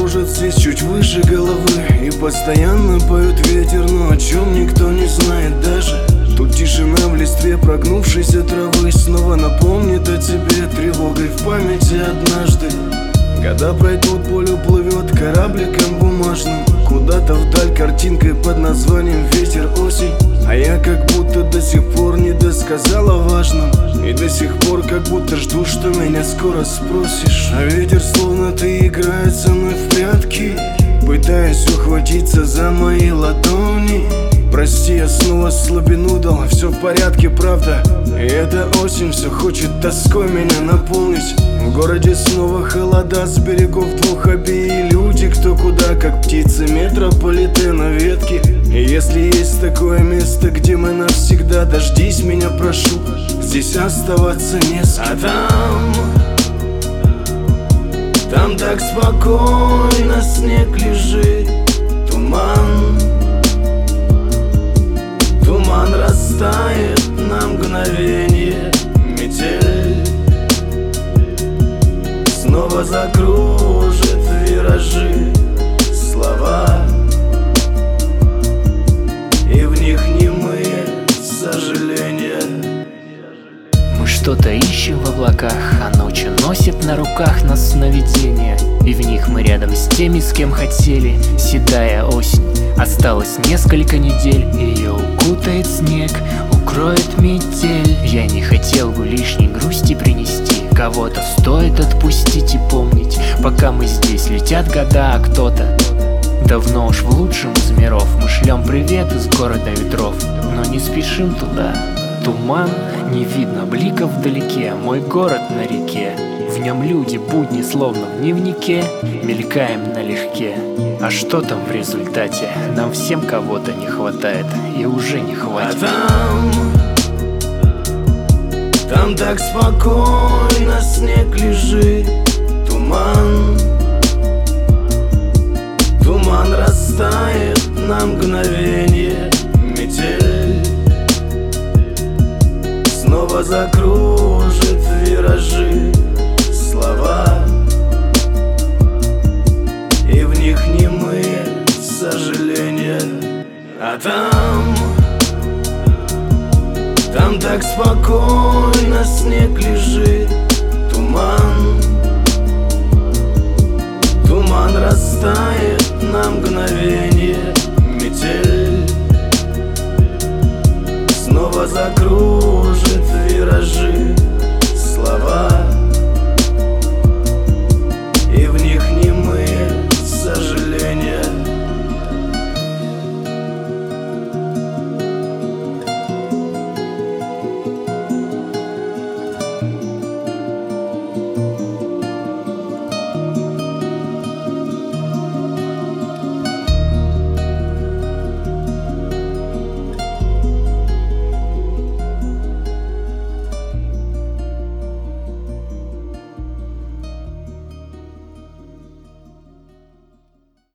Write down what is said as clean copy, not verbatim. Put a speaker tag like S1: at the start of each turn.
S1: кружат здесь чуть выше головы, и постоянно поют ветер, но о чем никто не знает даже. Тут тишина в листве прогнувшейся травы снова напомнит о тебе тревогой в памяти однажды. Года пройдут, поле уплывет корабликом бумажным куда-то вдаль картинкой под названием «Ветер, осень». А я как будто до сих пор не досказал о важном, и до сих пор как будто жду, что меня скоро спросишь. А ветер словно ты играет со мной в прятки, пытаясь ухватиться за мои ладони. Прости, я снова слабину дал, все в порядке, правда. И эта осень все хочет тоской меня наполнить. В городе снова холода, с берегов двух обеи люди кто куда, как птицы метрополитена ветки. И если есть такое место, где мы навсегда, дождись меня, прошу, здесь оставаться не с кем. А там так спокойно снег лежит, туман. Туман растает на мгновенье, метель снова закружит виражи слова, и в них немые сожаления.
S2: Мы что-то ищем в облаках, а ночью носит на руках нас сновидения. И в них мы рядом с теми, с кем хотели. Седая осень, осталось несколько недель, ее укутает снег, укроет метель. Я не хотел бы лишней грусти принести, кого-то стоит отпустить и помнить. Пока мы здесь, летят года, а кто-то давно уж в лучшем из миров. Мы шлем привет из города ветров, но не спешим туда. Туман, не видно бликов вдалеке, мой город на реке. В нем люди, будни словно в дневнике, мелькаем налегке. А что там в результате? Нам всем кого-то не хватает, и уже не хватит.
S1: Там так спокойно снег лежит, туман. Туман растает на мгновенье, метель снова закружит виражи слова, и в них немые сожаления. А там так спокойно снег лежит, туман. Туман растает